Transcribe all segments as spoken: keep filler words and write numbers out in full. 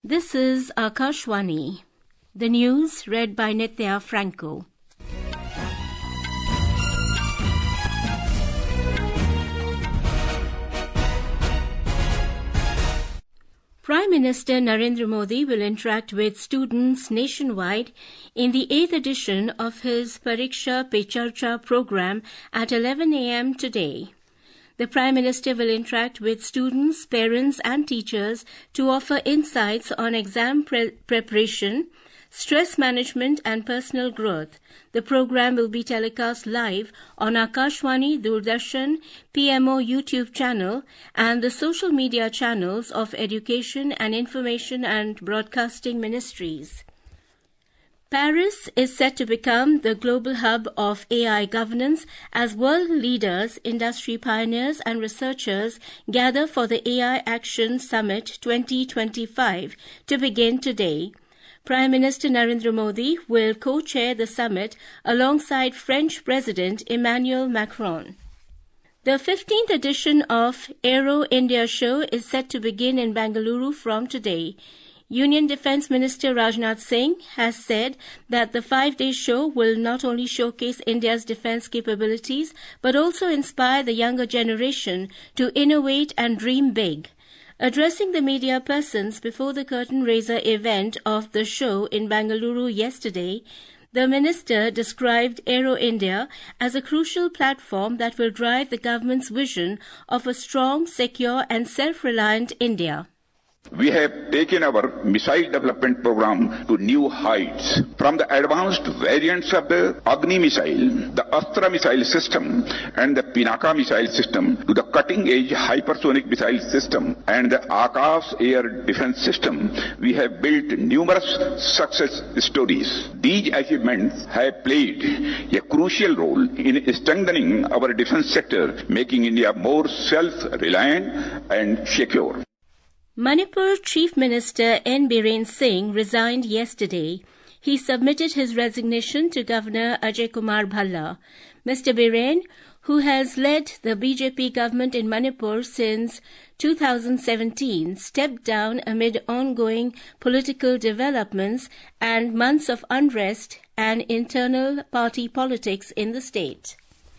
This is Akashwani. The news read by Nitya Franco. Prime Minister Narendra Modi will interact with students nationwide in the eighth edition of his Pariksha Pe Charcha program at eleven a m today. The Prime Minister will interact with students, parents and teachers to offer insights on exam pre- preparation, stress management and personal growth. The program will be telecast live on Akashwani, Doordarshan, P M O YouTube channel and the social media channels of Education and Information and Broadcasting Ministries. Paris is set to become the global hub of A I governance as world leaders, industry pioneers and researchers gather for the A I Action Summit twenty twenty-five to begin today. Prime Minister Narendra Modi will co-chair the summit alongside French President Emmanuel Macron. The fifteenth edition of Aero India Show is set to begin in Bengaluru from today. Union Defence Minister Rajnath Singh has said that the five-day show will not only showcase India's defence capabilities but also inspire the younger generation to innovate and dream big. Addressing the media persons before the curtain raiser event of the show in Bengaluru yesterday, the minister described Aero India as a crucial platform that will drive the government's vision of a strong, secure and self-reliant India. We have taken our missile development program to new heights. From the advanced variants of the Agni missile, the Astra missile system and the Pinaka missile system to the cutting-edge hypersonic missile system and the Akash air defense system, we have built numerous success stories. These achievements have played a crucial role in strengthening our defense sector, making India more self-reliant and secure. Manipur Chief Minister N. Biren Singh resigned yesterday. He submitted his resignation to Governor Ajay Kumar Bhalla. Mister Biren, who has led the B J P government in Manipur since two thousand seventeen, stepped down amid ongoing political developments and months of unrest and internal party politics in the state.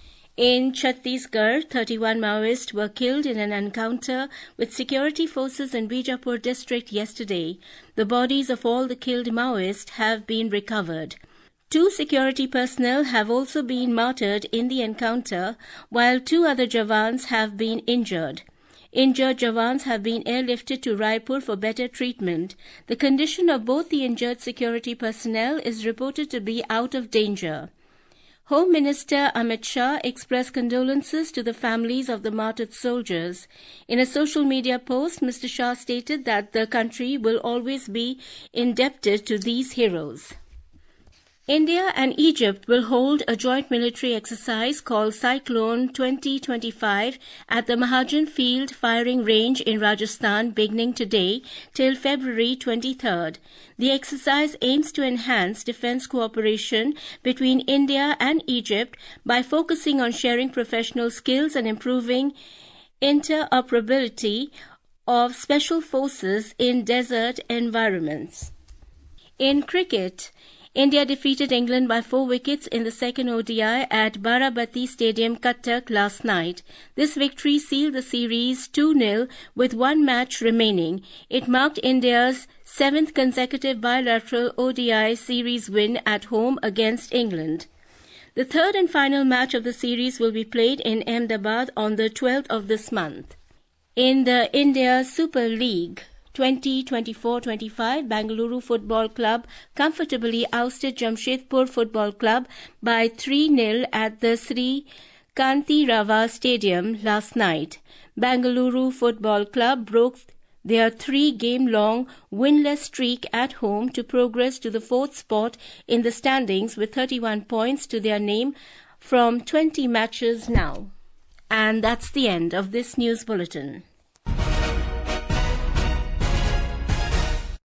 In Chhattisgarh, thirty-one Maoists were killed in an encounter with security forces in Bijapur district yesterday. The bodies of all the killed Maoists have been recovered. Two security personnel have also been martyred in the encounter, while two other Jawans have been injured. Injured Jawans have been airlifted to Raipur for better treatment. The condition of both the injured security personnel is reported to be out of danger. Home Minister Amit Shah expressed condolences to the families of the martyred soldiers. In a social media post, Mister Shah stated that the country will always be indebted to these heroes. India and Egypt will hold a joint military exercise called Cyclone twenty twenty-five at the Mahajan Field Firing Range in Rajasthan beginning today till February twenty-third. The exercise aims to enhance defence cooperation between India and Egypt by focusing on sharing professional skills and improving interoperability of special forces in desert environments. In cricket, India defeated England by four wickets in the second O D I at Barabati Stadium, Cuttack last night. This victory sealed the series two nil with one match remaining. It marked India's seventh consecutive bilateral O D I series win at home against England. The third and final match of the series will be played in Ahmedabad on the twelfth of this month. In the India Super League twenty twenty-four twenty-five, Bengaluru Football Club comfortably ousted Jamshedpur Football Club by three nil at the Sri Kanti Rava Stadium last night. Bengaluru Football Club broke their three-game-long winless streak at home to progress to the fourth spot in the standings with thirty-one points to their name from twenty matches now. And that's the end of this news bulletin.